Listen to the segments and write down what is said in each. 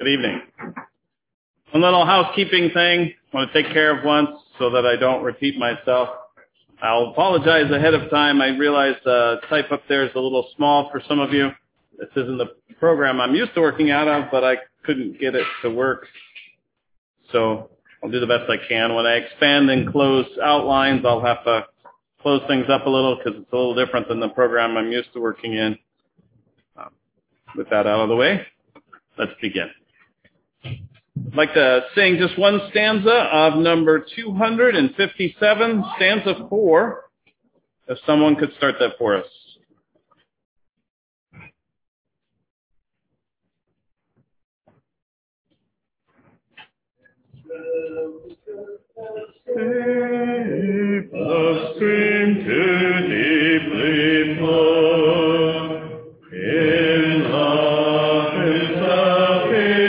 Good evening. One little housekeeping thing I want to take care of once so that I don't repeat myself. I'll apologize ahead of time. I realize the type up there is a little small for some of you. This isn't the program I'm used to working out of, but I couldn't get it to work. So I'll do the best I can. When I expand and close outlines, I'll have to close things up a little because it's a little different than the program I'm used to working in. With that out of the way, let's begin. I'd like to sing just one stanza of number 257, stanza 4, if someone could start that for us. Deep the stream to deeply flow, in love is the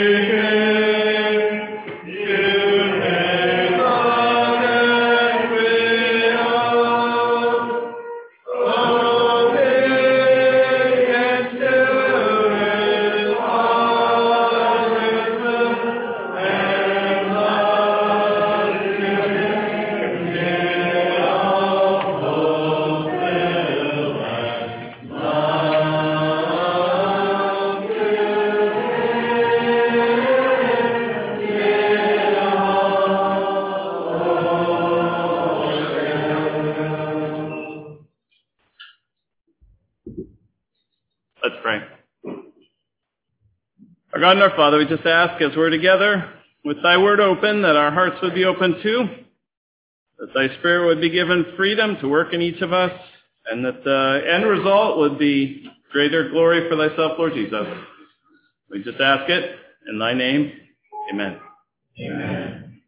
beacon, you reign on and beyond. Oh, big and still is all wisdom and love to give all fulfill and love to Let's pray. Our God and our Father, we just ask as we're together with thy word open that our hearts would be open too, that thy Spirit would be given freedom to work in each of us, and that the end result would be greater glory for thyself, Lord Jesus. We just ask it in thy name. Amen. Amen.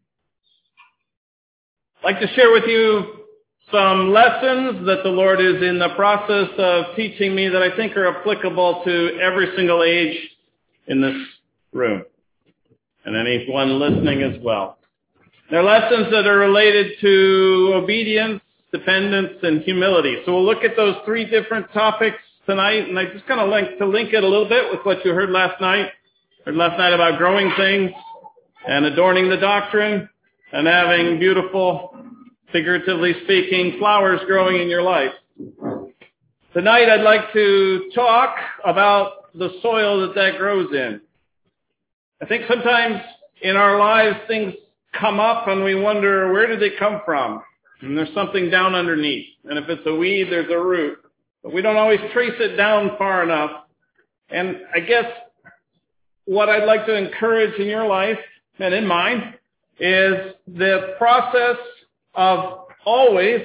I'd like to share with you some lessons that the Lord is in the process of teaching me that I think are applicable to every single age in this room, and anyone listening as well. They're lessons that are related to obedience, dependence, and humility. So we'll look at those three different topics tonight, and I just kind of like to link it a little bit with what you heard last night. Heard last night about growing things and adorning the doctrine and having beautiful, figuratively speaking, flowers growing in your life. Tonight I'd like to talk about the soil that grows in. I think sometimes in our lives things come up and we wonder, where did they come from? And there's something down underneath. And if it's a weed, there's a root. But we don't always trace it down far enough. And I guess what I'd like to encourage in your life and in mine is the process of always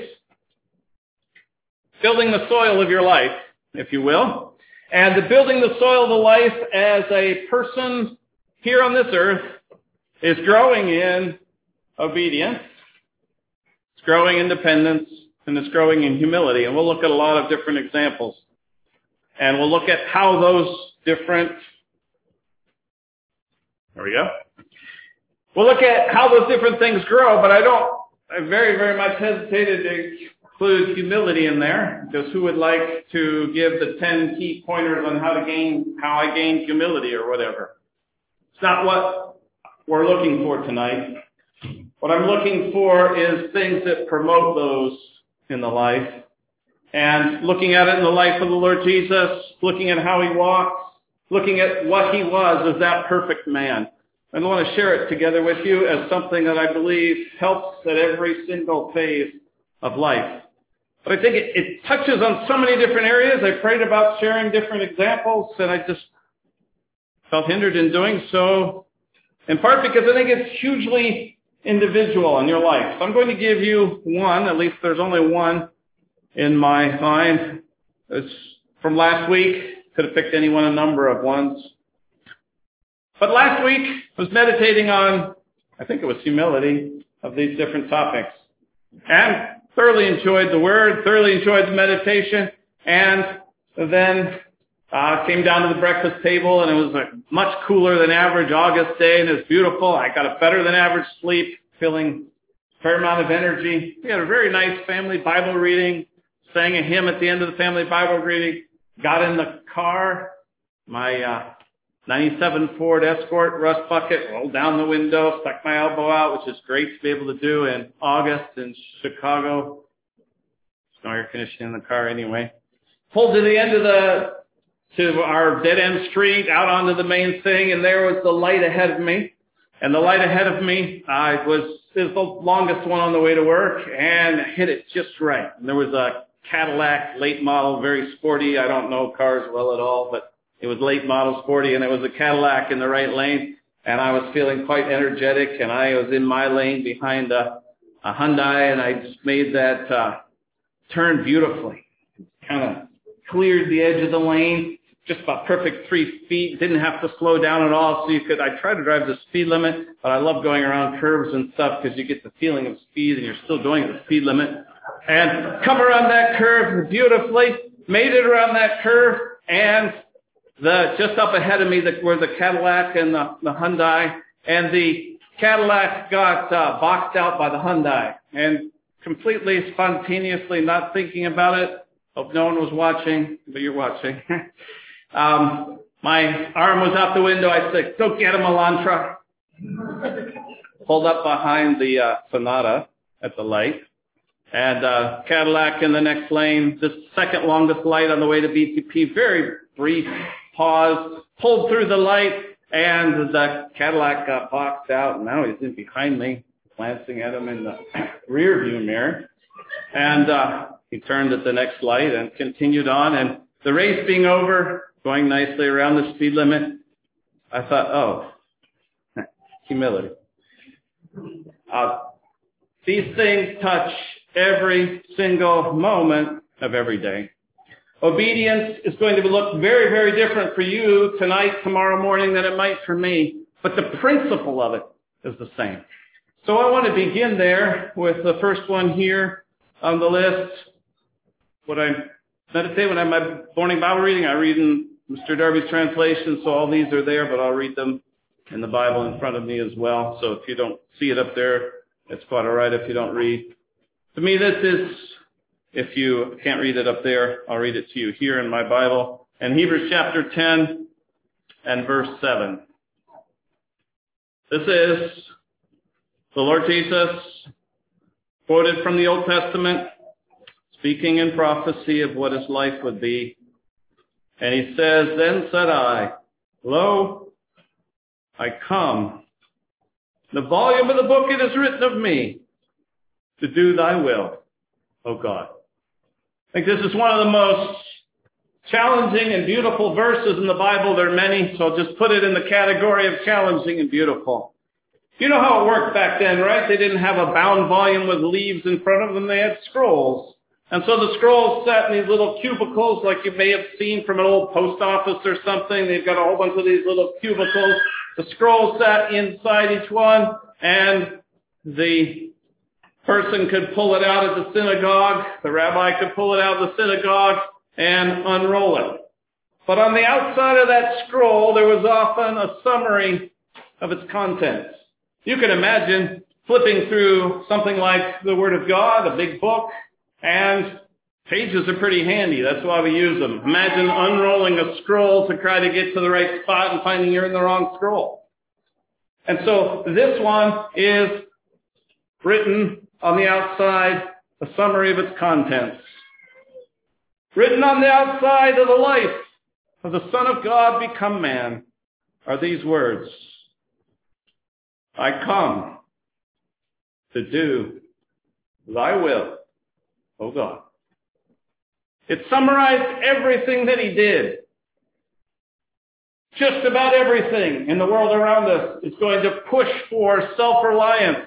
building the soil of your life, if you will, and the building the soil of the life as a person here on this earth is growing in obedience, it's growing in dependence, and it's growing in humility. And we'll look at a lot of different examples. And we'll look at how those different, there we go. We'll look at how those different things grow, but I very, very much hesitated to include humility in there, because who would like to give the 10 key pointers on how I gained humility or whatever? It's not what we're looking for tonight. What I'm looking for is things that promote those in the life, and looking at it in the life of the Lord Jesus, looking at how he walks, looking at what he was as that perfect man. I want to share it together with you as something that I believe helps at every single phase of life. But I think it touches on so many different areas. I prayed about sharing different examples, and I just felt hindered in doing so, in part because I think it's hugely individual in your life. So I'm going to give you one, at least there's only one in my mind. It's from last week. Could have picked any one, a number of ones. But last week I was meditating on, I think it was humility, of these different topics. And thoroughly enjoyed the word, thoroughly enjoyed the meditation, and then came down to the breakfast table, and it was a much cooler than average August day, and it was beautiful. I got a better than average sleep, feeling a fair amount of energy. We had a very nice family Bible reading, sang a hymn at the end of the family Bible reading, got in the car. My 97 Ford Escort, rust bucket, rolled down the window, stuck my elbow out, which is great to be able to do in August in Chicago. There's no air conditioning in the car anyway. Pulled to the end of to our dead-end street, out onto the main thing, and there was the light ahead of me. And the light ahead of me was the longest one on the way to work, and hit it just right. And there was a Cadillac, late model, very sporty. I don't know cars well at all, but it was late model, sporty, and it was a Cadillac in the right lane. And I was feeling quite energetic, and I was in my lane behind a Hyundai, and I just made that turn beautifully. Kind of cleared the edge of the lane, just about perfect 3 feet. Didn't have to slow down at all, so I try to drive the speed limit, but I love going around curves and stuff because you get the feeling of speed, and you're still going at the speed limit. And come around that curve beautifully, made it around that curve, and just up ahead of me were the Cadillac and the Hyundai, and the Cadillac got boxed out by the Hyundai, and completely spontaneously, not thinking about it. Hope no one was watching, but you're watching. My arm was out the window. I said, "Go get him, Elantra." Pulled up behind the Sonata at the light, and Cadillac in the next lane, the second longest light on the way to BTP, very brief pause, pulled through the light, and the Cadillac got boxed out, and now he's in behind me, glancing at him in the rear view mirror. And he turned at the next light and continued on, and the race being over, going nicely around the speed limit, I thought, oh, humility. These things touch every single moment of every day. Obedience is going to look very, very different for you tonight, tomorrow morning, than it might for me, but the principle of it is the same. So I want to begin there with the first one here on the list. What I meditate when I'm my morning Bible reading, I read in Mr. Darby's translation, so all these are there, but I'll read them in the Bible in front of me as well. So if you don't see it up there, it's quite all right if you don't read. To me, this is, if you can't read it up there, I'll read it to you here in my Bible. In Hebrews chapter 10 and verse 7. This is the Lord Jesus, quoted from the Old Testament, speaking in prophecy of what his life would be. And he says, "Then said I, Lo, I come. In the volume of the book it is written of me, to do thy will, O God." I think this is one of the most challenging and beautiful verses in the Bible. There are many, so I'll just put it in the category of challenging and beautiful. You know how it worked back then, right? They didn't have a bound volume with leaves in front of them. They had scrolls. And so the scrolls sat in these little cubicles like you may have seen from an old post office or something. They've got a whole bunch of these little cubicles. The scrolls sat inside each one, and the person could pull it out at the synagogue. The rabbi could pull it out of the synagogue and unroll it. But on the outside of that scroll, there was often a summary of its contents. You can imagine flipping through something like the Word of God, a big book, and pages are pretty handy. That's why we use them. Imagine unrolling a scroll to try to get to the right spot and finding you're in the wrong scroll. And so this one is written on the outside, a summary of its contents. Written on the outside of the life of the Son of God become man are these words: I come to do thy will, O God. It summarized everything that he did. Just about everything in the world around us is going to push for self-reliance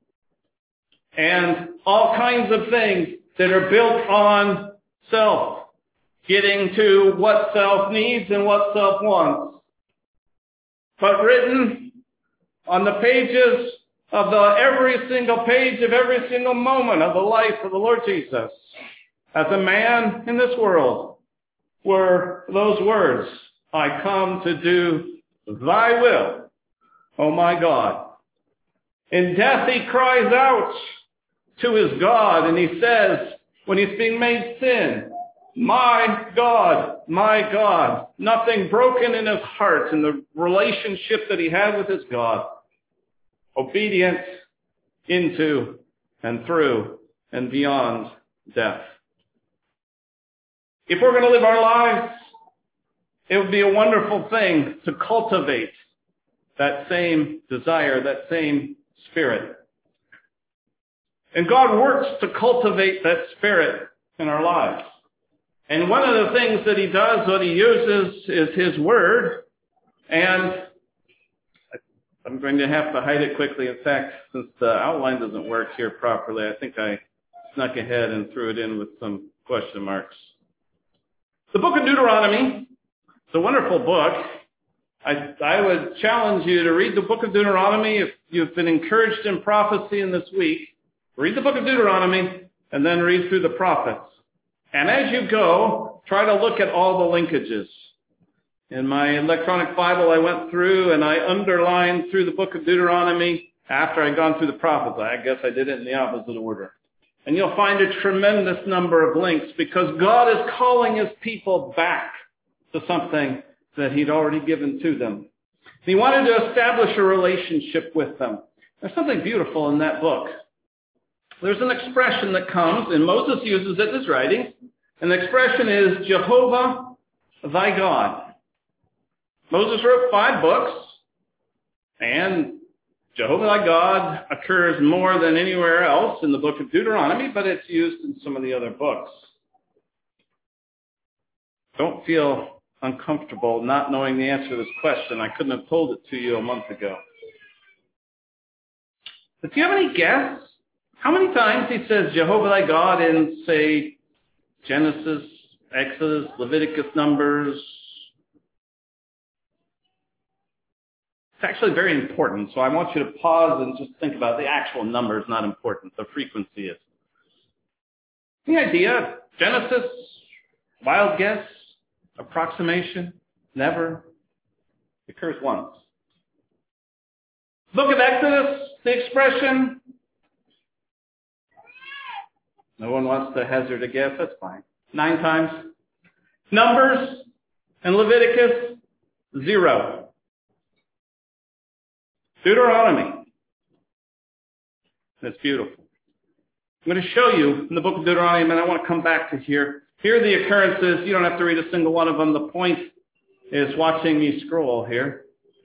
and all kinds of things that are built on self, getting to what self needs and what self wants. But written on the pages of every single page of every single moment of the life of the Lord Jesus as a man in this world were those words: I come to do thy will, O my God. In death he cries out to his God, and he says, when he's being made sin, my God. Nothing broken in his heart in the relationship that he had with his God. Obedient into and through and beyond death. If we're going to live our lives, it would be a wonderful thing to cultivate that same desire, that same spirit. And God works to cultivate that spirit in our lives. And one of the things that he does, what he uses, is his word. And I'm going to have to hide it quickly. In fact, since the outline doesn't work here properly, I think I snuck ahead and threw it in with some question marks. The book of Deuteronomy, it's a wonderful book. I would challenge you to read the book of Deuteronomy. If you've been encouraged in prophecy in this week, read the book of Deuteronomy and then read through the prophets. And as you go, try to look at all the linkages. In my electronic Bible, I went through and I underlined through the book of Deuteronomy after I'd gone through the prophets. I guess I did it in the opposite order. And you'll find a tremendous number of links because God is calling his people back to something that he'd already given to them. He wanted to establish a relationship with them. There's something beautiful in that book. There's an expression that comes, and Moses uses it in his writings, and the expression is Jehovah thy God. Moses wrote 5 books, and Jehovah thy God occurs more than anywhere else in the book of Deuteronomy, but it's used in some of the other books. Don't feel uncomfortable not knowing the answer to this question. I couldn't have told it to you a month ago. But do you have any guess? How many times he says Jehovah thy God in, say, Genesis, Exodus, Leviticus, Numbers? It's actually very important, so I want you to pause and just think about it. The actual number is not important. The frequency is. Any idea? Genesis? Wild guess? Approximation? Never. It occurs once. Book of Exodus, the expression. No one wants to hazard a guess. That's fine. 9 times. Numbers and Leviticus, 0. Deuteronomy. That's beautiful. I'm going to show you in the book of Deuteronomy, and I want to come back to here. Here are the occurrences. You don't have to read a single one of them. The point is watching me scroll here.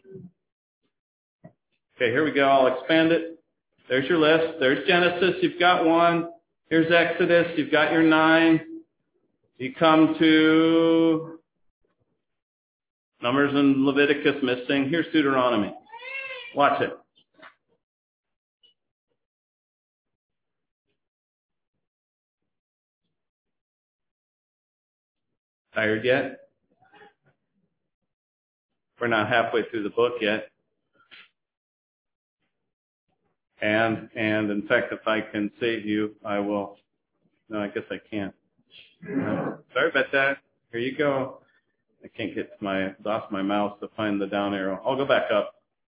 Okay, here we go. I'll expand it. There's your list. There's Genesis. You've got 1. Here's Exodus. You've got your 9. You come to Numbers and Leviticus missing. Here's Deuteronomy. Watch it. Tired yet? We're not halfway through the book yet. And in fact, if I can save you, I will. No, I guess I can't. Sorry about that. Here you go. I can't get off my mouse to find the down arrow. I'll go back up.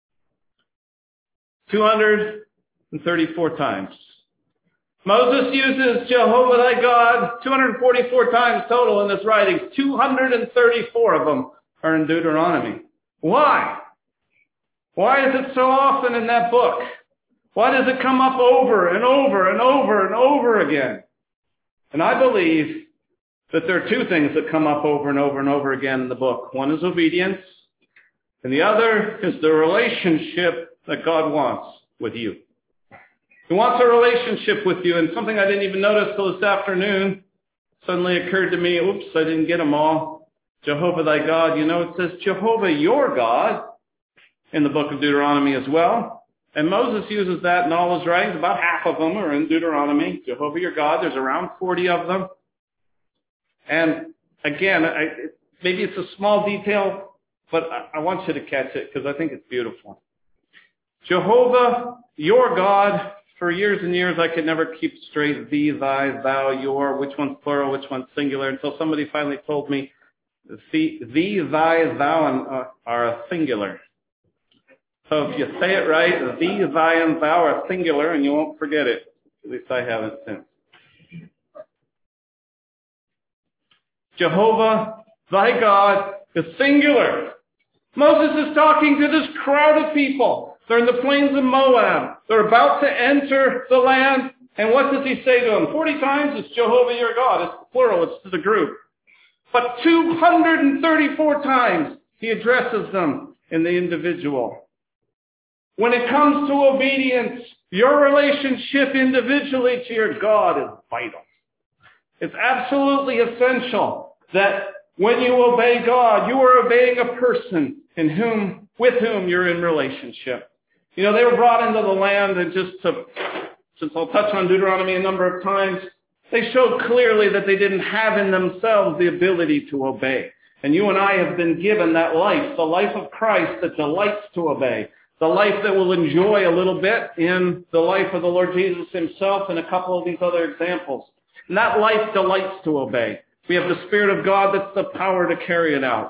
234 times. Moses uses Jehovah thy God 244 times total in his writings. 234 of them are in Deuteronomy. Why? Why is it so often in that book? Why does it come up over and over and over and over again? And I believe that there are 2 things that come up over and over and over again in the book. One is obedience, and the other is the relationship that God wants with you. He wants a relationship with you, and something I didn't even notice till this afternoon suddenly occurred to me. Oops, I didn't get them all. Jehovah thy God. You know, it says Jehovah your God in the book of Deuteronomy as well. And Moses uses that in all his writings. About half of them are in Deuteronomy. Jehovah your God. There's around 40 of them. And again, maybe it's a small detail, but I want you to catch it because I think it's beautiful. Jehovah your God. For years and years, I could never keep straight thee, thy, thou, your, which one's plural, which one's singular, until somebody finally told me thee, thy, thou are a singular. So if you say it right, thee, thy, and thou are singular, and you won't forget it. At least I haven't since. Jehovah, thy God, is singular. Moses is talking to this crowd of people. They're in the plains of Moab. They're about to enter the land. And what does he say to them? 40 times it's Jehovah your God. It's the plural. It's to the group. But 234 times he addresses them in the individual. When it comes to obedience, your relationship individually to your God is vital. It's absolutely essential that when you obey God, you are obeying a person with whom you're in relationship. You know, they were brought into the land, and since I'll touch on Deuteronomy a number of times, they showed clearly that they didn't have in themselves the ability to obey. And you and I have been given that life, the life of Christ that delights to obey, the life that will enjoy a little bit in the life of the Lord Jesus himself and a couple of these other examples. And that life delights to obey. We have the Spirit of God that's the power to carry it out.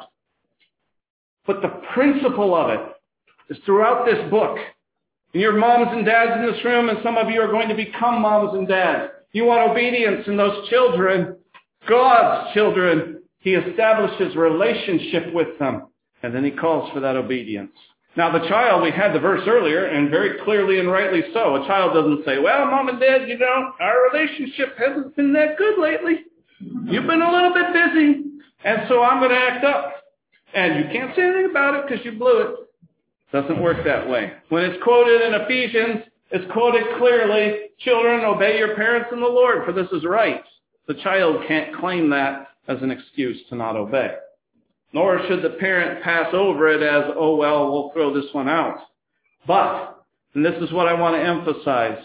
But the principle of it is throughout this book. And your moms and dads in this room, and some of you are going to become moms and dads. You want obedience in those children, God's children. He establishes relationship with them, and then he calls for that obedience. Now the child, we had the verse earlier, and very clearly and rightly so. A child doesn't say, well, Mom and Dad, our relationship hasn't been that good lately. You've been a little bit busy, and so I'm going to act up. And you can't say anything about it because you blew it. Doesn't work that way. When it's quoted in Ephesians, it's quoted clearly, children, obey your parents in the Lord, for this is right. The child can't claim that as an excuse to not obey. Nor should the parent pass over it as, oh, well, we'll throw this one out. But, and this is what I want to emphasize,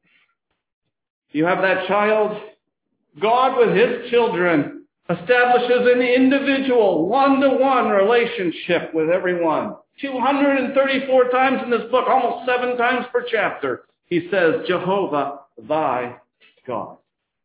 you have that child, God with his children establishes an individual, one-to-one relationship with everyone. 234 times in this book, almost 7 times per chapter, he says, Jehovah, thy God.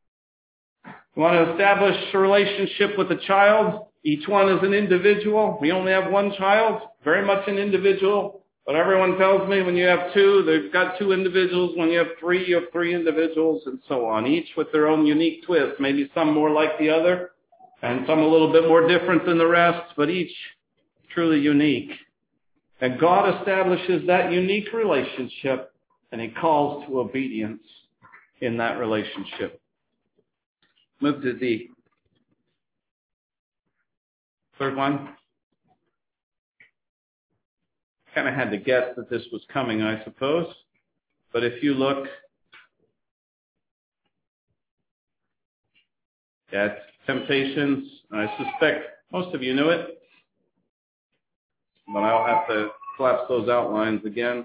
You want to establish a relationship with a child? Each one is an individual. We only have one child, very much an individual. But everyone tells me when you have 2, they've got 2 individuals. When you have 3, you have 3 individuals, and so on. Each with their own unique twist. Maybe some more like the other, and some a little bit more different than the rest, but each truly unique. And God establishes that unique relationship, and he calls to obedience in that relationship. Move to the third one. Kind of had to guess that this was coming, I suppose. But if you look at temptations, I suspect most of you knew it, but I'll have to collapse those outlines again.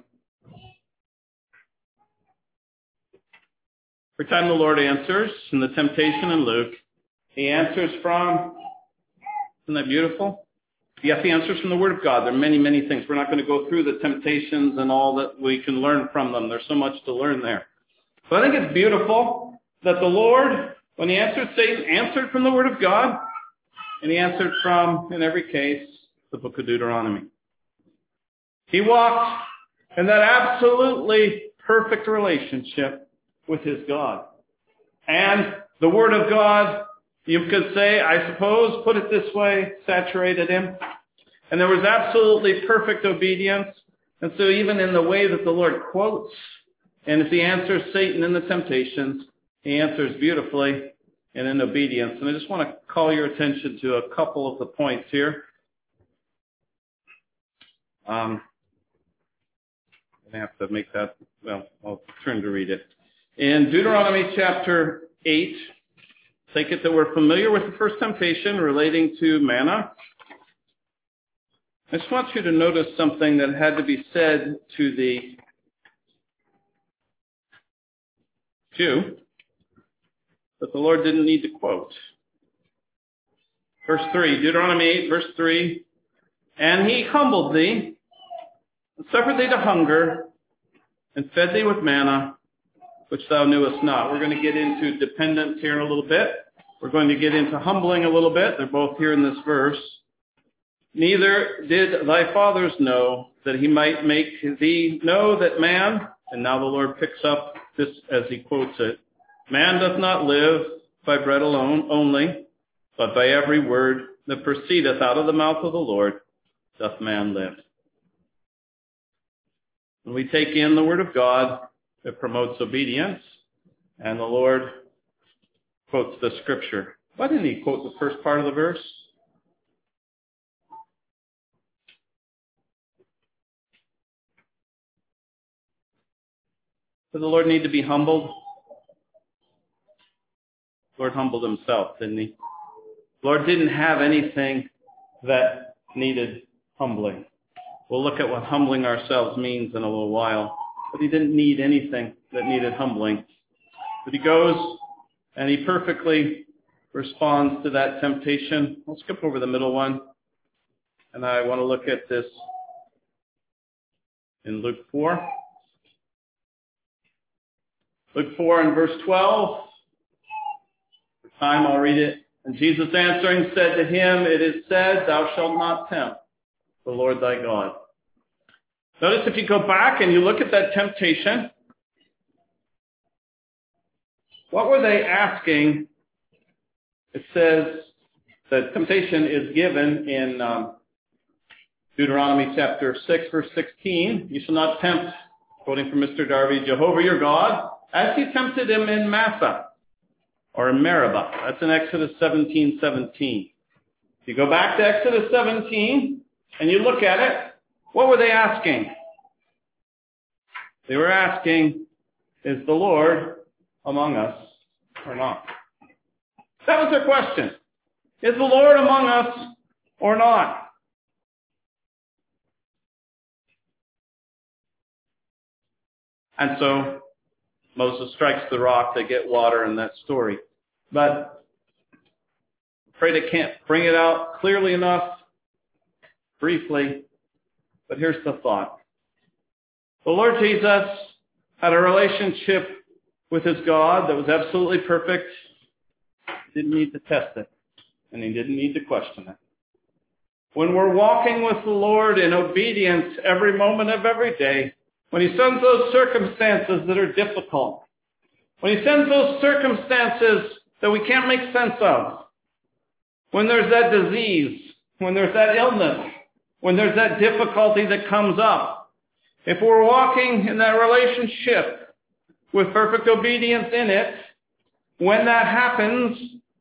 Every time the Lord answers in the temptation in Luke, he answers from, isn't that beautiful? Yes, he answers from the Word of God. There are many, many things. We're not going to go through the temptations and all that we can learn from them. There's so much to learn there. But I think it's beautiful that the Lord, when he answered Satan, answered from the Word of God, and he answered from, in every case, the book of Deuteronomy. He walked in that absolutely perfect relationship with his God. And the Word of God, you could say, I suppose, put it this way, saturated him. And there was absolutely perfect obedience. And so even in the way that the Lord quotes, and as he answers Satan in the temptations, he answers beautifully and in obedience. And I just want to call your attention to a couple of the points here. I'm going to have to make that, well, I'll turn to read it. In Deuteronomy chapter 8, take it that we're familiar with the first temptation relating to manna. I just want you to notice something that had to be said to the Jew that the Lord didn't need to quote. Verse 3, Deuteronomy 8, verse 3, and he humbled thee, and suffered thee to hunger, and fed thee with manna, which thou knewest not. We're going to get into dependence here in a little bit. We're going to get into humbling a little bit. They're both here in this verse. Neither did thy fathers know, that he might make thee know that man, and now the Lord picks up this as he quotes it, man doth not live by bread alone only, but by every word that proceedeth out of the mouth of the Lord doth man live. When we take in the word of God, it promotes obedience, and the Lord quotes the scripture. Why didn't he quote the first part of the verse? Does the Lord need to be humbled? The Lord humbled himself, didn't he? The Lord didn't have anything that needed humbling. We'll look at what humbling ourselves means in a little while. But he didn't need anything that needed humbling. But he goes and he perfectly responds to that temptation. I'll skip over the middle one. And I want to look at this in Luke 4. Luke 4 and verse 12. For time I'll read it. And Jesus answering said to him, it is said, thou shalt not tempt the Lord thy God. Notice if you go back and you look at that temptation, what were they asking? It says that temptation is given in Deuteronomy chapter 6, verse 16. You shall not tempt, quoting from Mr. Darby, Jehovah your God, as he tempted him in Massah or in Meribah. That's in Exodus 17:17. If you go back to Exodus 17 and you look at it, what were they asking? They were asking, is the Lord among us or not? That was their question. Is the Lord among us or not? And so Moses strikes the rock, they get water in that story. But I'm afraid I can't bring it out clearly enough, briefly. But here's the thought. The Lord Jesus had a relationship with his God that was absolutely perfect. He didn't need to test it, and he didn't need to question it. When we're walking with the Lord in obedience every moment of every day, when he sends those circumstances that are difficult, when he sends those circumstances that we can't make sense of, when there's that disease, when there's that illness, when there's that difficulty that comes up, if we're walking in that relationship with perfect obedience in it, when that happens,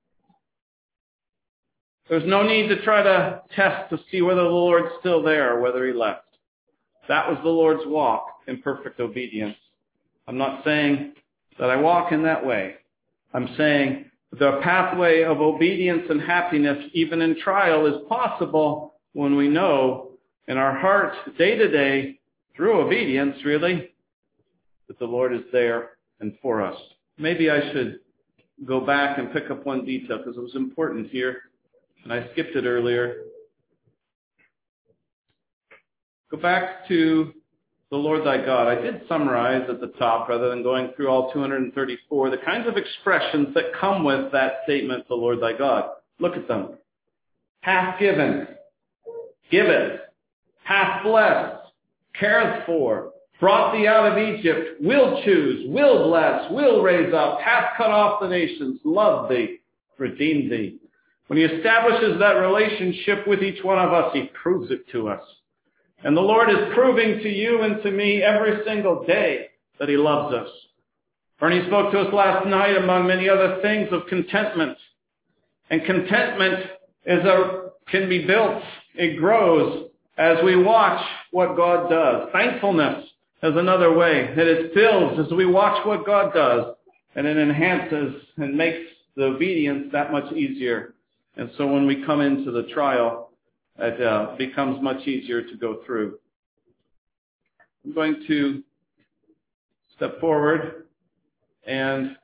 there's no need to try to test to see whether the Lord's still there or whether he left. That was the Lord's walk in perfect obedience. I'm not saying that I walk in that way. I'm saying the pathway of obedience and happiness, even in trial, is possible when we know in our heart, day to day, through obedience, really, that the Lord is there and for us. Maybe I should go back and pick up one detail because it was important here, and I skipped it earlier. Go back to the Lord thy God. I did summarize at the top, rather than going through all 234, the kinds of expressions that come with that statement, the Lord thy God. Look at them. Hath given, giveth, hath blessed, careth for, brought thee out of Egypt, will choose, will bless, will raise up, hath cut off the nations, loved thee, redeemed thee. When he establishes that relationship with each one of us, he proves it to us. And the Lord is proving to you and to me every single day that he loves us. Bernie spoke to us last night, among many other things, of contentment. And contentment can be built. It grows as we watch what God does. Thankfulness is another way that it builds as we watch what God does. And it enhances and makes the obedience that much easier. And so when we come into the trial, it becomes much easier to go through. I'm going to step forward and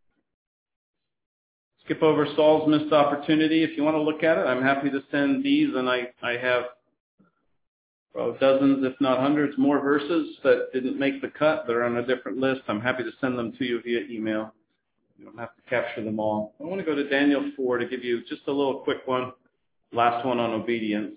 skip over Saul's missed opportunity. If you want to look at it, I'm happy to send these, and I have dozens, if not hundreds, more verses that didn't make the cut. They're on a different list. I'm happy to send them to you via email. You don't have to capture them all. I want to go to Daniel 4 to give you just a little quick one. Last one on obedience.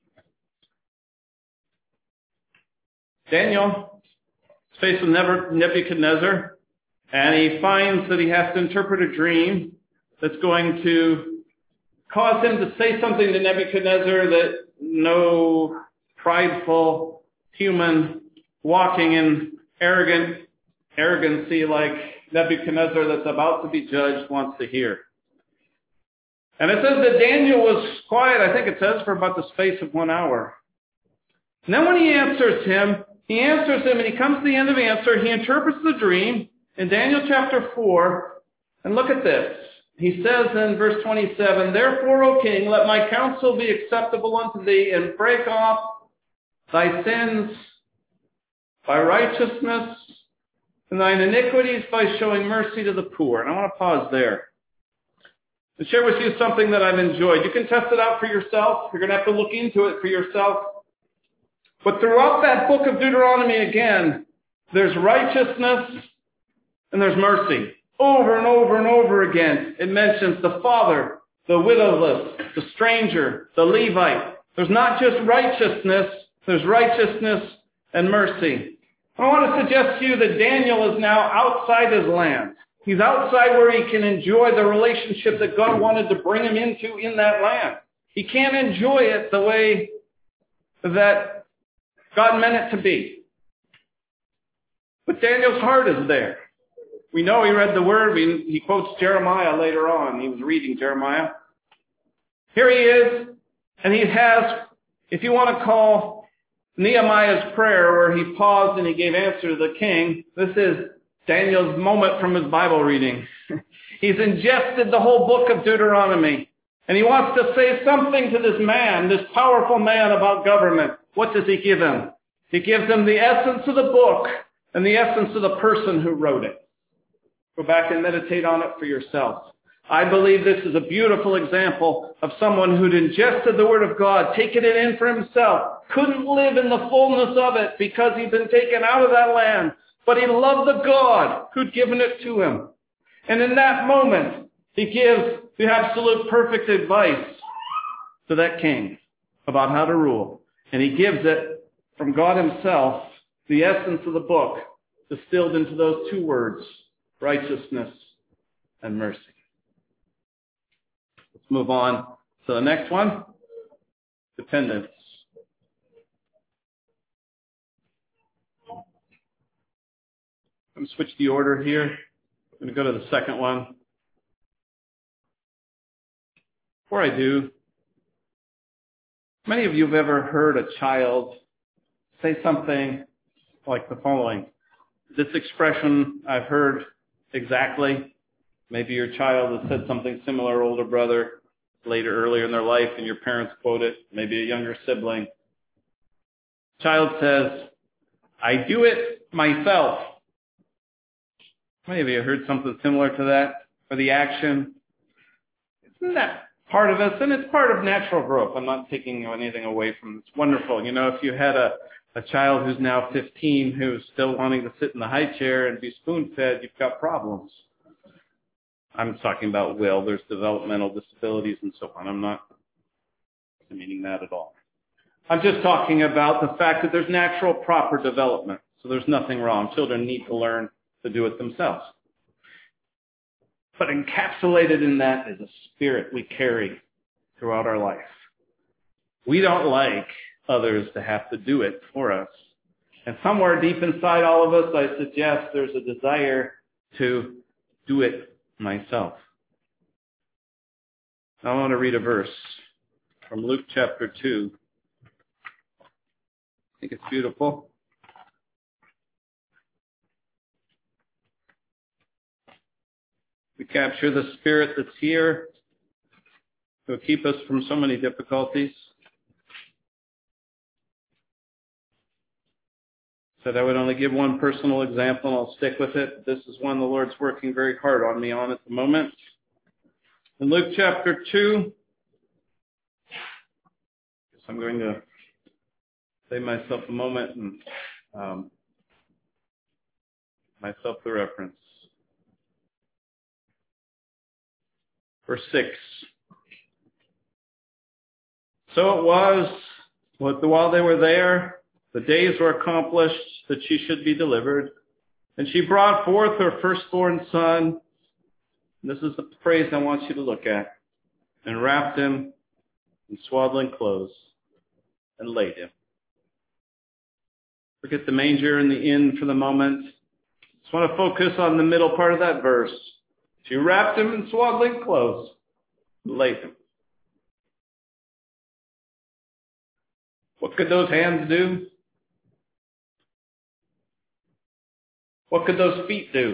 Daniel is faced with Nebuchadnezzar, and he finds that he has to interpret a dream that's going to cause him to say something to Nebuchadnezzar that no prideful human walking in arrogancy like Nebuchadnezzar that's about to be judged wants to hear. And it says that Daniel was quiet, I think it says, for about the space of 1 hour. And then when he answers him and he comes to the end of the answer, he interprets the dream in Daniel chapter 4. And look at this. He says in verse 27, "Therefore, O king, let my counsel be acceptable unto thee, and break off thy sins by righteousness, and thine iniquities by showing mercy to the poor." And I want to pause there and share with you something that I've enjoyed. You can test it out for yourself. You're going to have to look into it for yourself. But throughout that book of Deuteronomy again, there's righteousness and there's mercy. Over and over and over again, it mentions the father, the widowless, the stranger, the Levite. There's not just righteousness, there's righteousness and mercy. I want to suggest to you that Daniel is now outside his land. He's outside where he can enjoy the relationship that God wanted to bring him into in that land. He can't enjoy it the way that God meant it to be. But Daniel's heart is there. We know he read the word. He quotes Jeremiah later on. He was reading Jeremiah. Here he is, and he has, if you want to call Nehemiah's prayer where he paused and he gave answer to the king, this is Daniel's moment from his Bible reading. He's ingested the whole book of Deuteronomy, and he wants to say something to this man, this powerful man about government. What does he give him? He gives him the essence of the book and the essence of the person who wrote it. Go back and meditate on it for yourself. I believe this is a beautiful example of someone who'd ingested the Word of God, taken it in for himself, couldn't live in the fullness of it because he'd been taken out of that land, but he loved the God who'd given it to him. And in that moment, he gives the absolute perfect advice to that king about how to rule. And he gives it from God himself, the essence of the book, distilled into those two words, righteousness and mercy. Let's move on to the next one, dependence. I'm going to switch the order here. I'm going to go to the second one. Before I do, many of you have ever heard a child say something like the following. This expression I've heard exactly. Maybe your child has said something similar, older brother, earlier in their life, and your parents quote it, maybe a younger sibling. Child says, "I do it myself." Many of you have heard something similar to that, or the action. Isn't that part of us? And it's part of natural growth. I'm not taking anything away from it. It's wonderful. You know, if you had a child who's now 15 who's still wanting to sit in the high chair and be spoon-fed, you've got problems. I'm talking about will. There's developmental disabilities and so on. I'm not meaning that at all. I'm just talking about the fact that there's natural proper development. So there's nothing wrong. Children need to learn to do it themselves. But encapsulated in that is a spirit we carry throughout our life. We don't like others to have to do it for us. And somewhere deep inside all of us, I suggest there's a desire to do it myself. I want to read a verse from Luke chapter 2. I think it's beautiful. We capture the spirit that's here to keep us from so many difficulties. Said I would only give one personal example, and I'll stick with it. This is one the Lord's working very hard on me on at the moment. In Luke chapter 2, I'm going to save myself a moment and myself the reference. Verse 6. So it was, while they were there, the days were accomplished that she should be delivered. And she brought forth her firstborn son. This is the phrase I want you to look at. and wrapped him in swaddling clothes and laid him. Forget the manger and the inn for the moment. Just want to focus on the middle part of that verse. She wrapped him in swaddling clothes and laid him. What could those hands do? What could those feet do?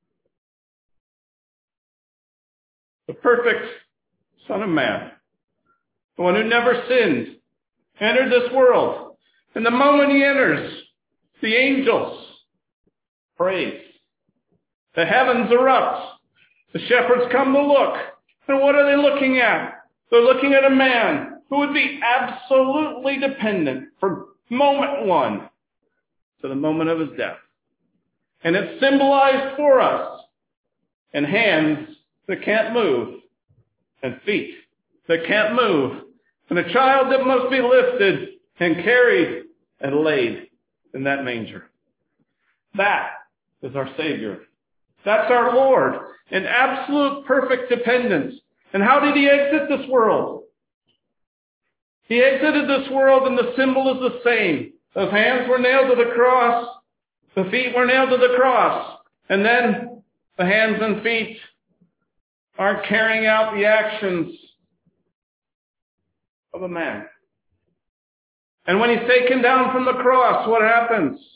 The perfect Son of Man, the one who never sinned, entered this world. And the moment he enters, the angels praise. The heavens erupt. The shepherds come to look. And what are they looking at? They're looking at a man who would be absolutely dependent from moment one to the moment of his death. And it's symbolized for us in hands that can't move and feet that can't move and a child that must be lifted and carried and laid in that manger. That is our Savior. That's our Lord in absolute perfect dependence. And how did he exit this world? He exited this world and the symbol is the same. Those hands were nailed to the cross. The feet were nailed to the cross. And then the hands and feet aren't carrying out the actions of a man. And when he's taken down from the cross, what happens?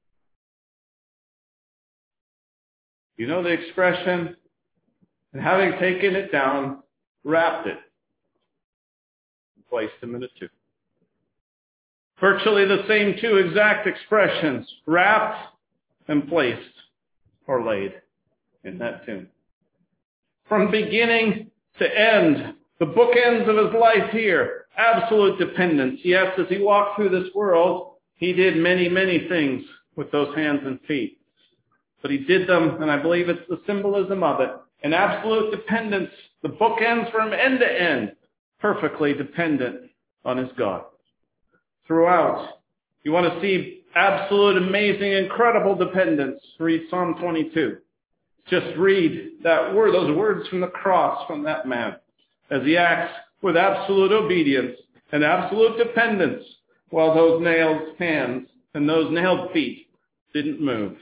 You know the expression, and having taken it down, wrapped it, and placed him in a tomb. Virtually the same two exact expressions, wrapped and placed or laid in that tomb. From beginning to end, the bookends of his life here, absolute dependence. Yes, as he walked through this world, he did many, many things with those hands and feet. But he did them, and I believe it's the symbolism of it, an absolute dependence, the bookends from end to end, perfectly dependent on his God. Throughout, you want to see absolute, amazing, incredible dependence, read Psalm 22. Just read that word, those words from the cross from that man, as he acts with absolute obedience and absolute dependence while those nailed hands and those nailed feet didn't move.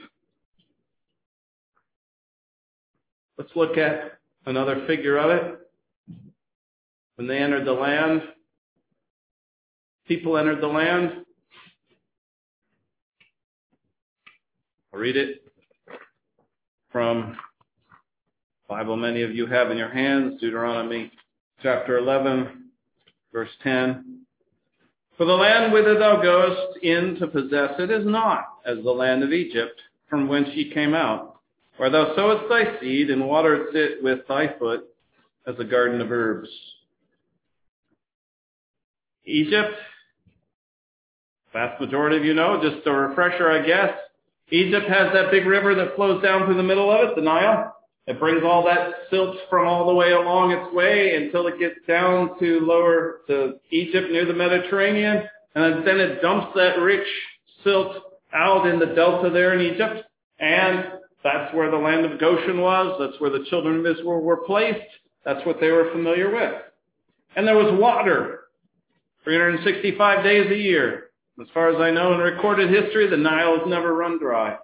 Let's look at another figure of it. When they entered the land, people entered the land. I'll read it from the Bible many of you have in your hands, Deuteronomy chapter 11, verse 10. For the land whither thou goest in to possess it is not as the land of Egypt, from whence ye came out, where thou sowest thy seed and waterest it with thy foot as a garden of herbs. Egypt, vast majority of you know, just a refresher, I guess. Egypt has that big river that flows down through the middle of it, the Nile. It brings all that silt from all the way along its way until it gets down to Egypt near the Mediterranean. And then it dumps that rich silt out in the delta there in Egypt. And that's where the land of Goshen was. That's where the children of Israel were placed. That's what they were familiar with. And there was water 365 days a year. As far as I know in recorded history, the Nile has never run dry.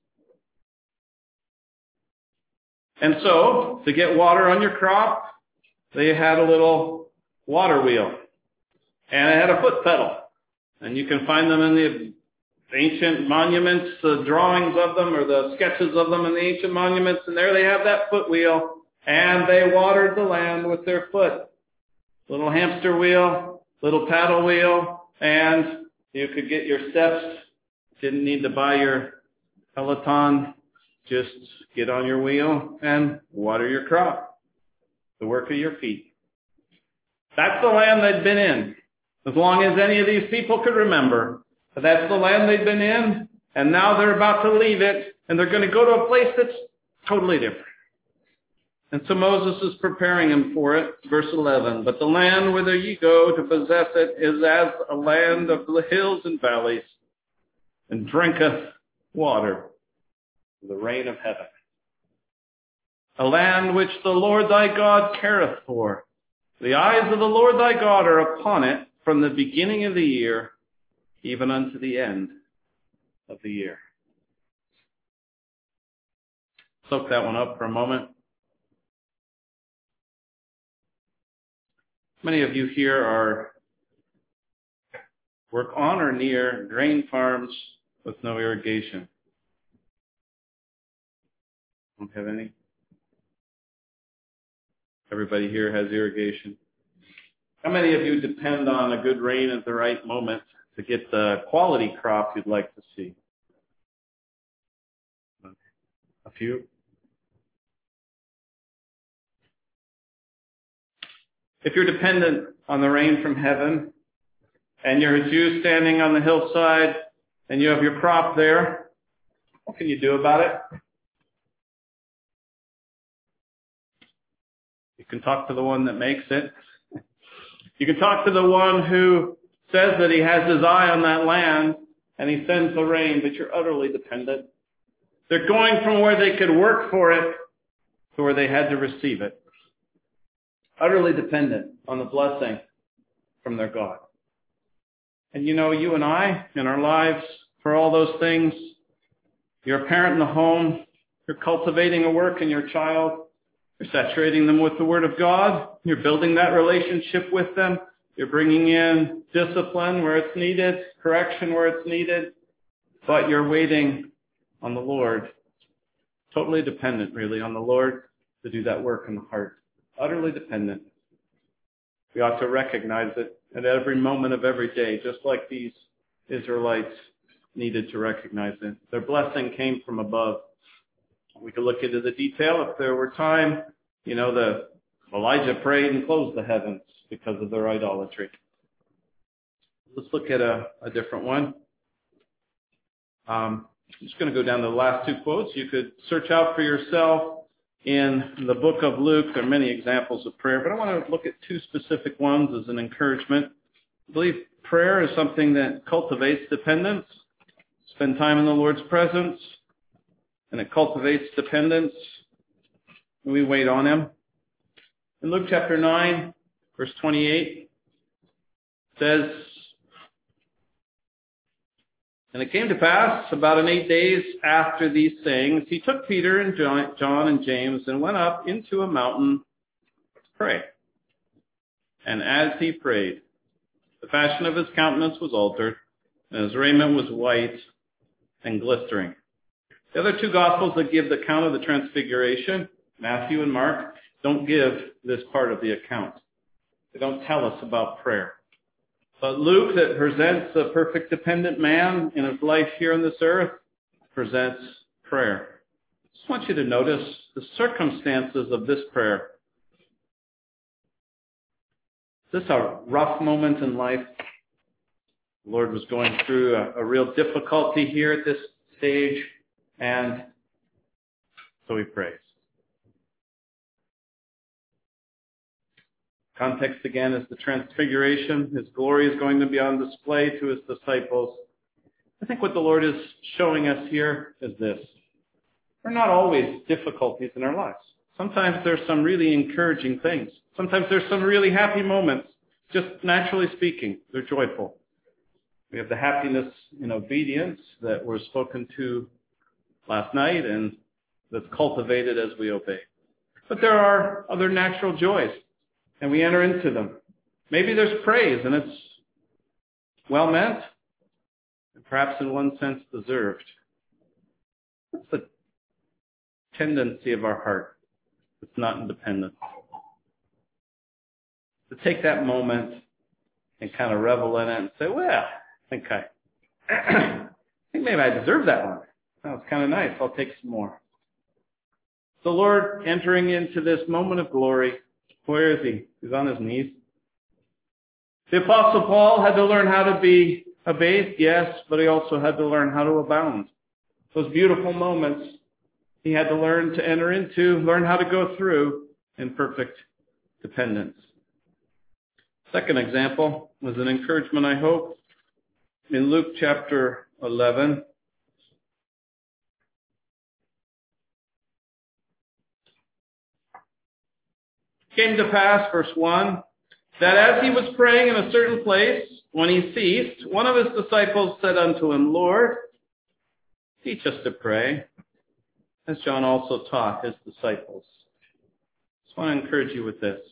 And so, to get water on your crop, they had a little water wheel. And it had a foot pedal. And you can find them in the ancient monuments, the drawings of them or the sketches of them in the ancient monuments. And there they have that foot wheel. And they watered the land with their foot. Little hamster wheel, little paddle wheel, and you could get your steps. Didn't need to buy your Peloton. Just get on your wheel and water your crop. The work of your feet. That's the land they'd been in. As long as any of these people could remember. But that's the land they'd been in. And now they're about to leave it. And they're going to go to a place that's totally different. And so Moses is preparing him for it. Verse 11. But the land whither ye go to possess it is as a land of the hills and valleys. And drinketh water. The rain of heaven. A land which the Lord thy God careth for, The eyes of the Lord thy God are upon it from the beginning of the year, even unto the end of the year. Soak that one up for a moment. Many of you here work on or near grain farms with no irrigation. Don't have any? Everybody here has irrigation. How many of you depend on a good rain at the right moment to get the quality crop you'd like to see? A few? If you're dependent on the rain from heaven, and you're a Jew standing on the hillside, and you have your crop there, what can you do about it? You can talk to the one that makes it. You can talk to the one who says that he has his eye on that land, and he sends the rain, but you're utterly dependent. They're going from where they could work for it to where they had to receive it. Utterly dependent on the blessing from their God. And you and I, in our lives, for all those things, you're a parent in the home, you're cultivating a work in your child, you're saturating them with the Word of God, you're building that relationship with them, you're bringing in discipline where it's needed, correction where it's needed, but you're waiting on the Lord. Totally dependent, really, on the Lord to do that work in the heart. Utterly dependent. We ought to recognize it at every moment of every day, just like these Israelites needed to recognize it. Their blessing came from above. We could look into the detail if there were time. Elijah prayed and closed the heavens because of their idolatry. Let's look at a different one. I'm just going to go down to the last two quotes. You could search out for yourself in the book of Luke. There are many examples of prayer, but I want to look at two specific ones as an encouragement. I believe prayer is something that cultivates dependence. Spend time in the Lord's presence, and it cultivates dependence. And we wait on Him. In Luke chapter 9, verse 28, says, "And it came to pass, about 8 days after these sayings, he took Peter and John and James and went up into a mountain to pray. And as he prayed, the fashion of his countenance was altered, and his raiment was white and glistering." The other two Gospels that give the account of the Transfiguration, Matthew and Mark, don't give this part of the account. They don't tell us about prayer. But Luke, that presents a perfect dependent man in his life here on this earth, presents prayer. I just want you to notice the circumstances of this prayer. Is this a rough moment in life? The Lord was going through a real difficulty here at this stage, and so he prays. Context again is the Transfiguration. His glory is going to be on display to his disciples. I think what the Lord is showing us here is this. There are not always difficulties in our lives. Sometimes there's some really encouraging things. Sometimes there's some really happy moments. Just naturally speaking, they're joyful. We have the happiness in obedience that was spoken to last night and that's cultivated as we obey. But there are other natural joys, and we enter into them. Maybe there's praise, and it's well meant, and perhaps in one sense deserved. What's the tendency of our heart that's not independent? To take that moment and kind of revel in it and say, well, I think maybe I deserve that one. That was kind of nice. I'll take some more. The Lord entering into this moment of glory, where is he? He's on his knees. The Apostle Paul had to learn how to be abased, yes, but he also had to learn how to abound. Those beautiful moments he had to learn to enter into, learn how to go through in perfect dependence. Second example was an encouragement, I hope, in Luke chapter 11. came to pass, verse 1, that as he was praying in a certain place, when he ceased, one of his disciples said unto him, Lord, teach us to pray, as John also taught his disciples. I just want to encourage you with this.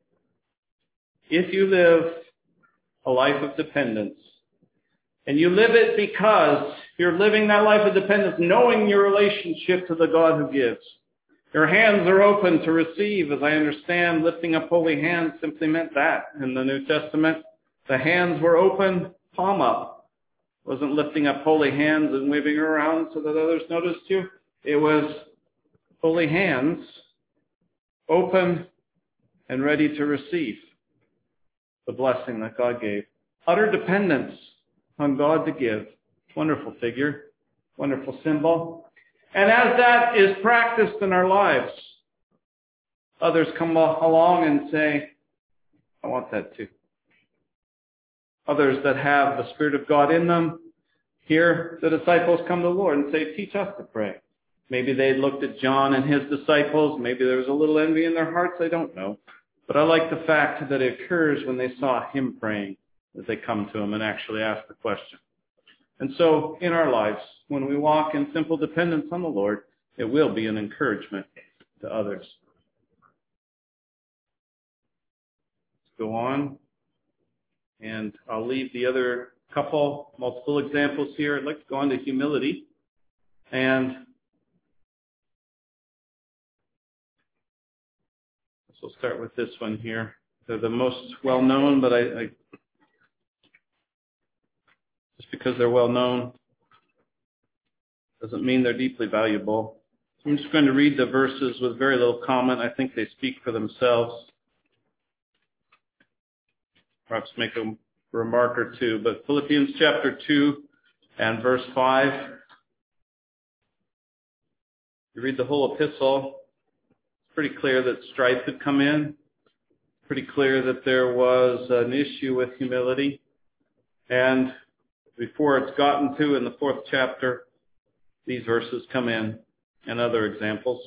If you live a life of dependence, and you live it because you're living that life of dependence, knowing your relationship to the God who gives, your hands are open to receive. As I understand, lifting up holy hands simply meant that in the New Testament. The hands were open, palm up. It wasn't lifting up holy hands and waving around so that others noticed you. It was holy hands, open and ready to receive the blessing that God gave. Utter dependence on God to give. Wonderful figure, wonderful symbol. And as that is practiced in our lives, others come along and say, I want that too. Others that have the Spirit of God in them, here the disciples come to the Lord and say, teach us to pray. Maybe they looked at John and his disciples. Maybe there was a little envy in their hearts. I don't know. But I like the fact that it occurs when they saw him praying, that they come to him and actually ask the question. And so in our lives, when we walk in simple dependence on the Lord, it will be an encouragement to others. Let's go on. And I'll leave the other couple, multiple examples here. I'd like to go on to humility. And so we'll start with this one here. They're the most well-known, but I just because they're well-known doesn't mean they're deeply valuable. So I'm just going to read the verses with very little comment. I think they speak for themselves. Perhaps make a remark or two. But Philippians chapter 2 and verse 5. You read the whole epistle. It's pretty clear that strife had come in. Pretty clear that there was an issue with humility. And before it's gotten to in the 4th chapter, these verses come in and other examples.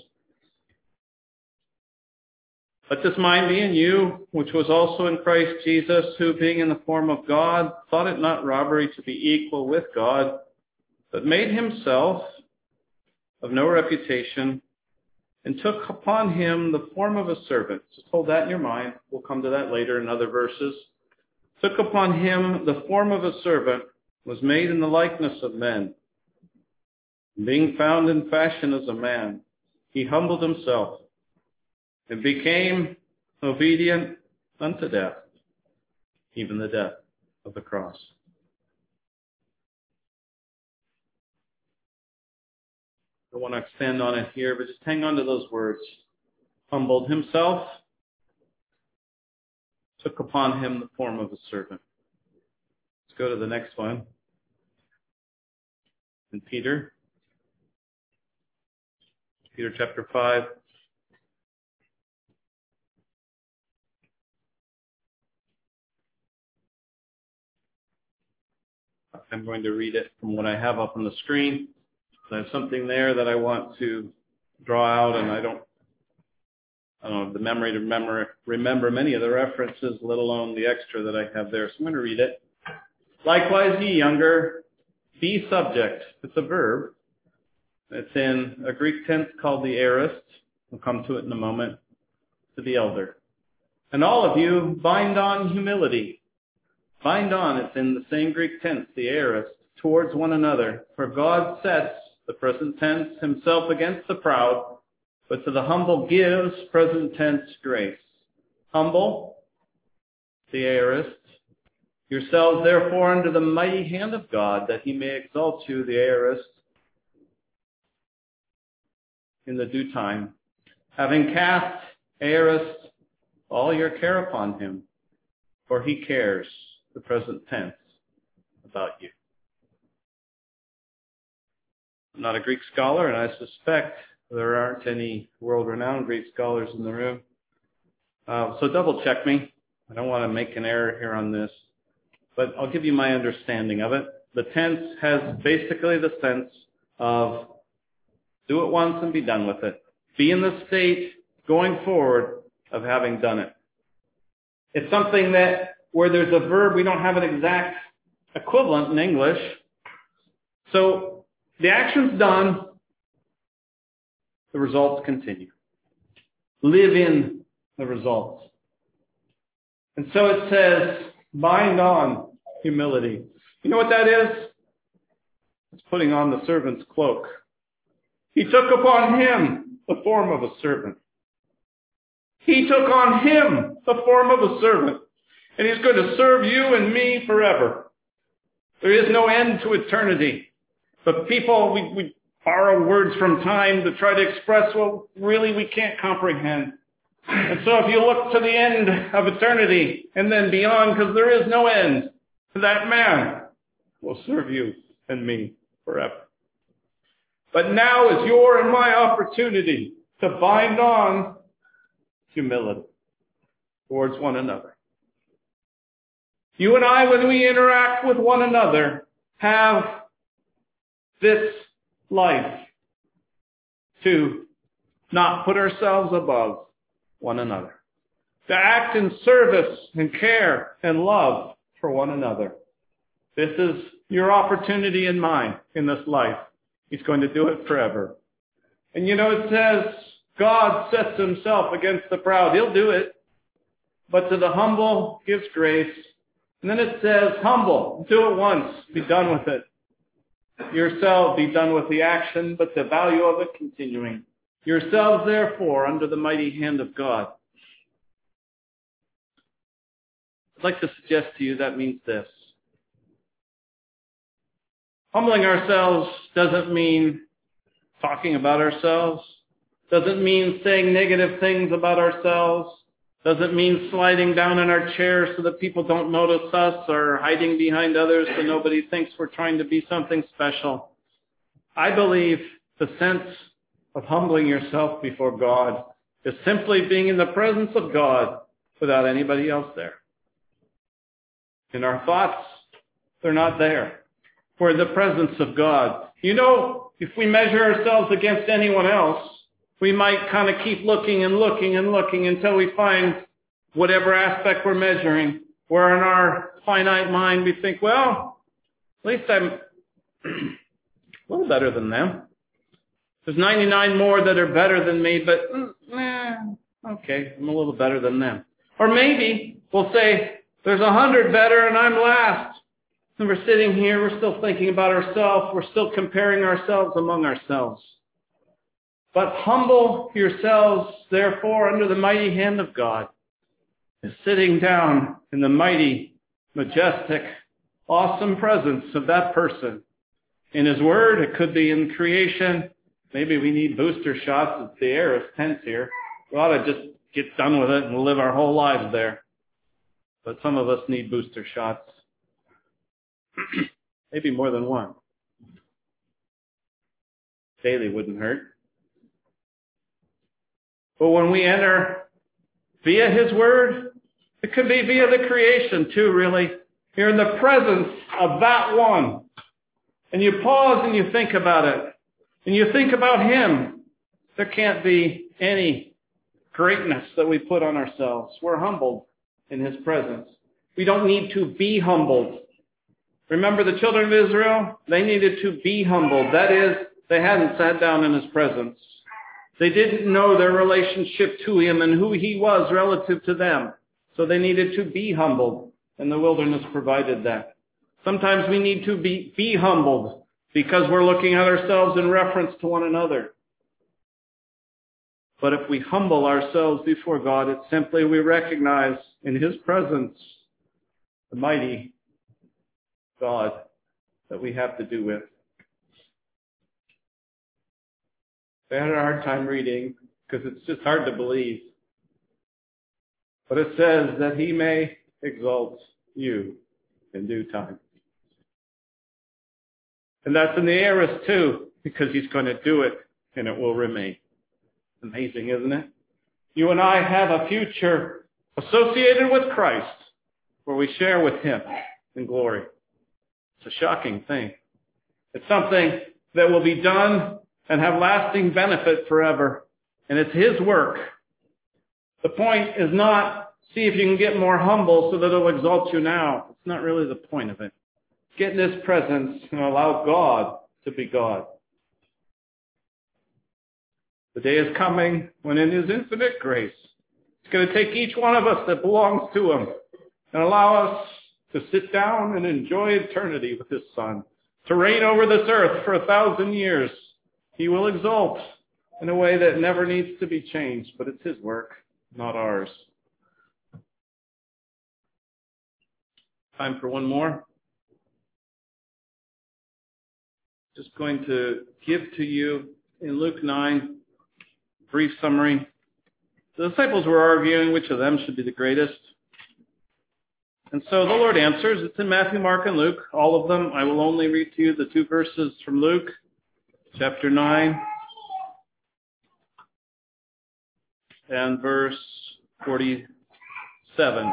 Let this mind be in you, which was also in Christ Jesus, who being in the form of God, thought it not robbery to be equal with God, but made himself of no reputation, and took upon him the form of a servant. Just hold that in your mind. We'll come to that later in other verses. Took upon him the form of a servant, was made in the likeness of men. Being found in fashion as a man, he humbled himself and became obedient unto death, even the death of the cross. I don't want to extend on it here, but just hang on to those words. Humbled himself, took upon him the form of a servant. Let's go to the next one. In Peter chapter 5. I'm going to read it from what I have up on the screen. I have something there that I want to draw out, and I don't have the memory to remember many of the references, let alone the extra that I have there. So I'm going to read it. Likewise, ye younger, be subject. It's a verb. It's in a Greek tense called the aorist. We'll come to it in a moment. To the elder. And all of you, bind on humility. Bind on, it's in the same Greek tense, the aorist, towards one another. For God sets, the present tense, himself against the proud, but to the humble gives, present tense, grace. Humble, the aorist. Yourselves, therefore, under the mighty hand of God, that he may exalt you, the aorist, in the due time, having cast, aorist, all your care upon him, for he cares, the present tense, about you. I'm not a Greek scholar, and I suspect there aren't any world-renowned Greek scholars in the room. So double check me. I don't want to make an error here on this, but I'll give you my understanding of it. The tense has basically the sense of do it once and be done with it. Be in the state going forward of having done it. It's something that where there's a verb, we don't have an exact equivalent in English. So the action's done, the results continue. Live in the results. And so it says, bind on humility. You know what that is? It's putting on the servant's cloak. He took upon him the form of a servant. He took on him the form of a servant. And he's going to serve you and me forever. There is no end to eternity. But people, we borrow words from time to try to express what really we can't comprehend. And so if you look to the end of eternity and then beyond, because there is no end, that man will serve you and me forever. But now is your and my opportunity to bind on humility towards one another. You and I, when we interact with one another, have this life to not put ourselves above one another, to act in service and care and love for one another. This is your opportunity and mine in this life. He's going to do it forever. And you know, it says, God sets himself against the proud. He'll do it. But to the humble gives grace. And then it says, humble, do it once, be done with it. Yourself, be done with the action, but the value of it continuing. Yourselves, therefore, under the mighty hand of God. I'd like to suggest to you that means this. Humbling ourselves doesn't mean talking about ourselves, doesn't mean saying negative things about ourselves, doesn't mean sliding down in our chairs so that people don't notice us or hiding behind others so nobody thinks we're trying to be something special. I believe the sense of humbling yourself before God is simply being in the presence of God without anybody else there. In our thoughts, they're not there. We're in the presence of God. You know, if we measure ourselves against anyone else, we might kind of keep looking and looking and looking until we find whatever aspect we're measuring, where in our finite mind we think, well, at least I'm a little better than them. There's 99 more that are better than me, but okay, I'm a little better than them. Or maybe we'll say, there's 100 better and I'm last. And we're sitting here, we're still thinking about ourselves, we're still comparing ourselves among ourselves. But humble yourselves, therefore, under the mighty hand of God, is sitting down in the mighty, majestic, awesome presence of that person. In his word, it could be in creation. Maybe we need booster shots. The air is tense here. We ought to just get done with it and live our whole lives there. But some of us need booster shots. Maybe more than one. Daily wouldn't hurt. But when we enter via his word, it could be via the creation too, really. You're in the presence of that one. And you pause and you think about it. And you think about him. There can't be any greatness that we put on ourselves. We're humbled in his presence. We don't need to be humbled. Remember the children of Israel? They needed to be humbled. That is, they hadn't sat down in his presence. They didn't know their relationship to him and who he was relative to them. So they needed to be humbled. And the wilderness provided that. Sometimes we need to be humbled because we're looking at ourselves in reference to one another. But if we humble ourselves before God, it's simply we recognize in his presence the mighty God that we have to do with. I had a hard time reading because it's just hard to believe. But it says that he may exalt you in due time. And that's in the aorist too, because he's going to do it and it will remain. Amazing, isn't it? You and I have a future associated with Christ where we share with him in glory. It's a shocking thing. It's something that will be done and have lasting benefit forever. And it's his work. The point is not see if you can get more humble so that it'll exalt you now. It's not really the point of it. Get in His presence and allow God to be God. The day is coming when in His infinite grace, He's going to take each one of us that belongs to Him and allow us to sit down and enjoy eternity with His Son, to reign over this earth for 1,000 years. He will exalt in a way that never needs to be changed, but it's His work, not ours. Time for one more. Just going to give to you in Luke 9, brief summary. The disciples were arguing which of them should be the greatest. And so the Lord answers. It's in Matthew, Mark, and Luke, all of them. I will only read to you the 2 verses from Luke, chapter 9, and verse 47.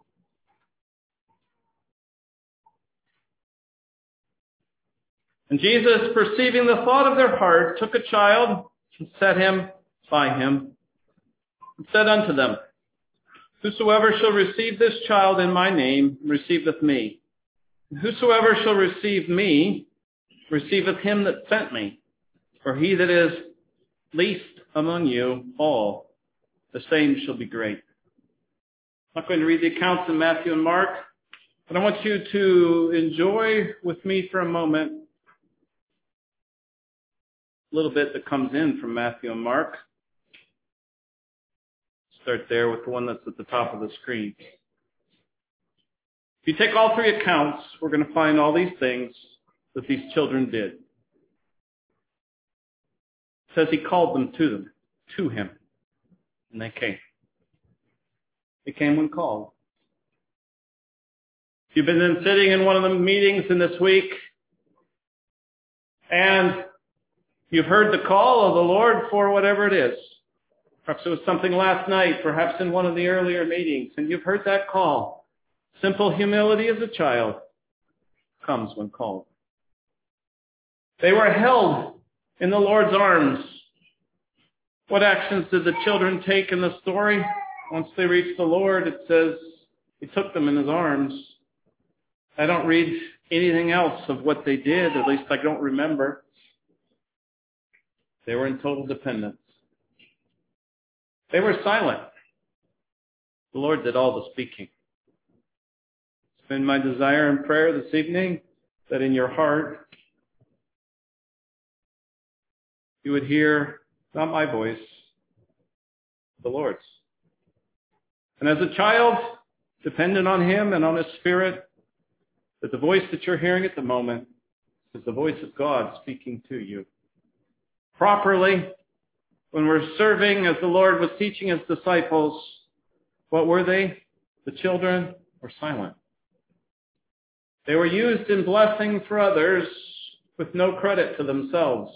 And Jesus, perceiving the thought of their heart, took a child and set him by him, and said unto them, Whosoever shall receive this child in my name receiveth me. And whosoever shall receive me receiveth him that sent me. For he that is least among you all, the same shall be great. I'm not going to read the accounts in Matthew and Mark, but I want you to enjoy with me for a moment a little bit that comes in from Matthew and Mark. Start there with the one that's at the top of the screen. If you take all 3 accounts, we're going to find all these things that these children did. It says He called them to Him, and they came. They came when called. If you've been sitting in one of the meetings in this week, and you've heard the call of the Lord for whatever it is. Perhaps it was something last night, perhaps in one of the earlier meetings, and you've heard that call. Simple humility as a child comes when called. They were held in the Lord's arms. What actions did the children take in the story? Once they reached the Lord, it says He took them in His arms. I don't read anything else of what they did, at least I don't remember. They were in total dependence. They were silent. The Lord did all the speaking. It's been my desire and prayer this evening that in your heart you would hear not my voice, the Lord's. And as a child, dependent on Him and on His Spirit, that the voice that you're hearing at the moment is the voice of God speaking to you. Properly, when we're serving as the Lord was teaching His disciples, what were they? The children were silent. They were used in blessing for others with no credit to themselves.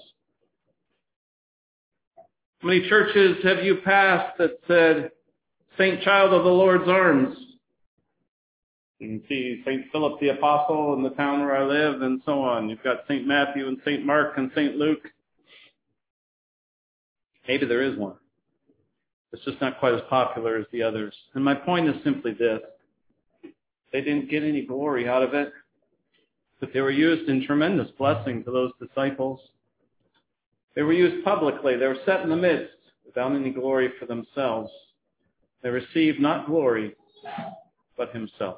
How many churches have you passed that said, Saint Child of the Lord's Arms? You can see St. Philip the Apostle in the town where I live and so on. You've got St. Matthew and St. Mark and St. Luke. Maybe there is one. It's just not quite as popular as the others. And my point is simply this. They didn't get any glory out of it, but they were used in tremendous blessing to those disciples. They were used publicly. They were set in the midst without any glory for themselves. They received not glory, but Himself.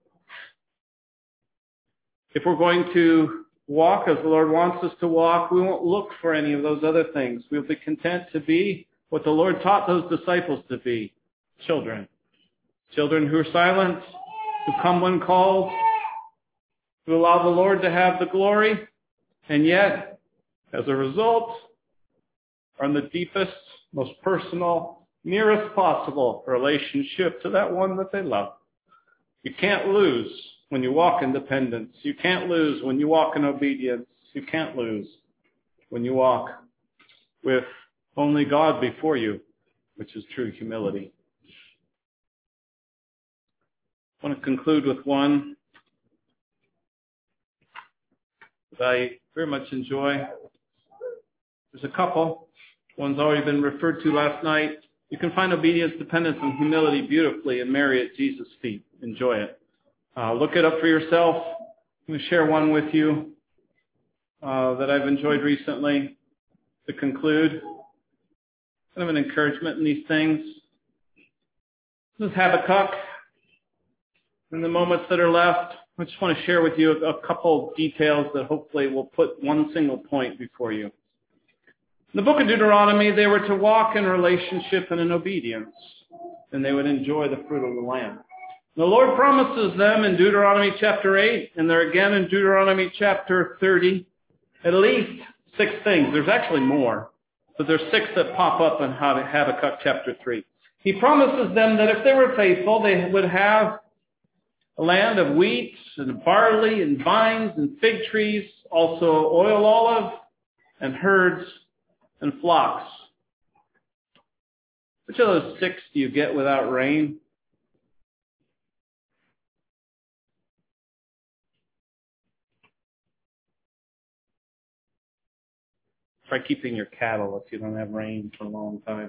If we're going to walk as the Lord wants us to walk, we won't look for any of those other things. We'll be content to be what the Lord taught those disciples to be, children. Children who are silent, who come when called, who allow the Lord to have the glory, and yet, as a result, are in the deepest, most personal, nearest possible relationship to that one that they love. You can't lose when you walk in dependence. You can't lose when you walk in obedience. You can't lose when you walk with only God before you, which is true humility. I want to conclude with one that I very much enjoy. There's a couple. One's already been referred to last night. You can find obedience, dependence, and humility beautifully in Mary at Jesus' feet. Enjoy it. Look it up for yourself. I'm going to share one with you that I've enjoyed recently to conclude. Kind of an encouragement in these things. This is Habakkuk. In the moments that are left, I just want to share with you a couple details that hopefully will put one single point before you. In the book of Deuteronomy, they were to walk in relationship and in obedience, and they would enjoy the fruit of the land. The Lord promises them in Deuteronomy chapter 8, and they're again in Deuteronomy chapter 30, at least 6 things. There's actually more, but there's 6 that pop up in Habakkuk chapter 3. He promises them that if they were faithful, they would have a land of wheat and barley and vines and fig trees, also oil olive and herds and flocks. Which of those 6 do you get without rain? Try keeping your cattle if you don't have rain for a long time.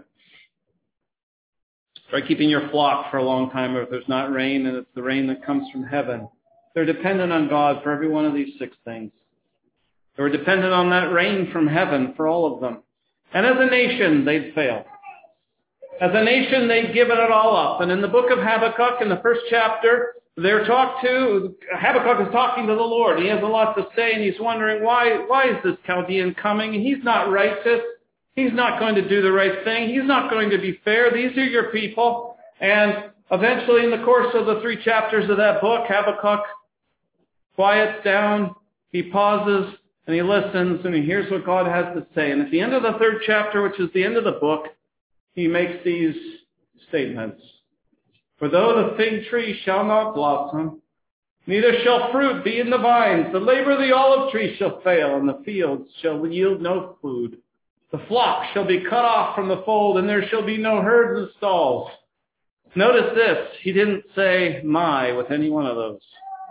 Try keeping your flock for a long time if there's not rain, and it's the rain that comes from heaven. They're dependent on God for every one of these 6 things. They were dependent on that rain from heaven for all of them. And as a nation, they'd failed. As a nation, they'd given it all up. And in the book of Habakkuk, in the first chapter, Habakkuk is talking to the Lord. He has a lot to say, and he's wondering, why is this Chaldean coming? He's not righteous. He's not going to do the right thing. He's not going to be fair. These are your people. And eventually, in the course of the 3 chapters of that book, Habakkuk quiets down. He pauses, and he listens, and he hears what God has to say. And at the end of the 3rd chapter, which is the end of the book, he makes these statements. For though the fig tree shall not blossom, neither shall fruit be in the vines, the labor of the olive tree shall fail, and the fields shall yield no food. The flock shall be cut off from the fold, and there shall be no herds and stalls. Notice this, he didn't say my with any one of those.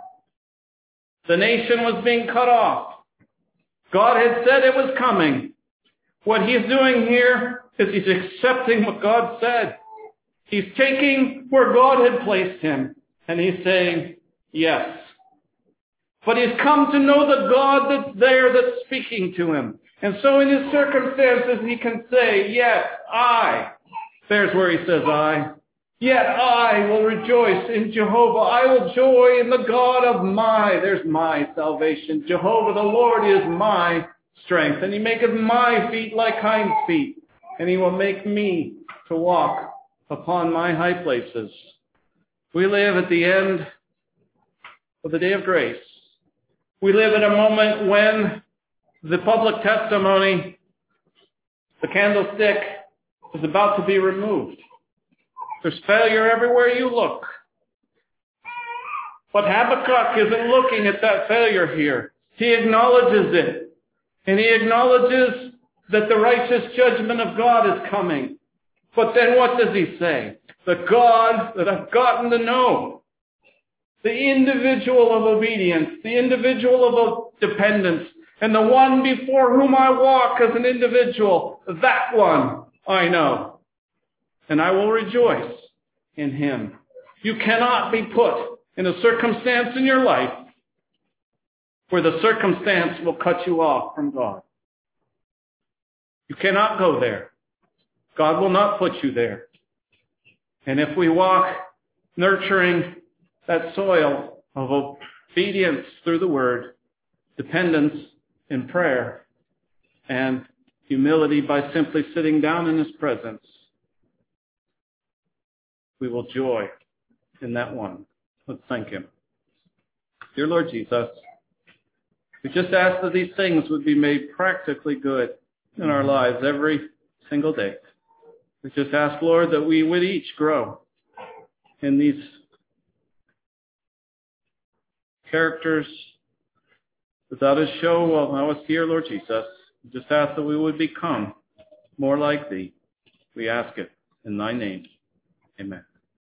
The nation was being cut off. God had said it was coming. What he's doing here is he's accepting what God said. He's taking where God had placed him, and he's saying, yes. But he's come to know the God that's there that's speaking to him. And so in his circumstances, he can say, yet I. There's where he says I. Yet I will rejoice in Jehovah. I will joy in the God of there's my salvation. Jehovah the Lord is my strength. And he maketh my feet like hinds' feet. And he will make me to walk upon my high places. We live at the end of the day of grace. We live at a moment when the public testimony, the candlestick, is about to be removed. There's failure everywhere you look. But Habakkuk isn't looking at that failure here. He acknowledges it. And he acknowledges that the righteous judgment of God is coming. But then what does he say? The God that I've gotten to know, the individual of obedience, the individual of dependence, and the one before whom I walk as an individual, that one I know. And I will rejoice in him. You cannot be put in a circumstance in your life where the circumstance will cut you off from God. You cannot go there. God will not put you there. And if we walk nurturing that soil of obedience through the word, dependence in prayer, and humility by simply sitting down in his presence, we will joy in that one. Let's thank him. Dear Lord Jesus, we just ask that these things would be made practically good in our lives every single day. We just ask, Lord, that we would each grow in these characters that thou dost show while thou wast here, Lord Jesus. We just ask that we would become more like thee. We ask it in thy name. Amen.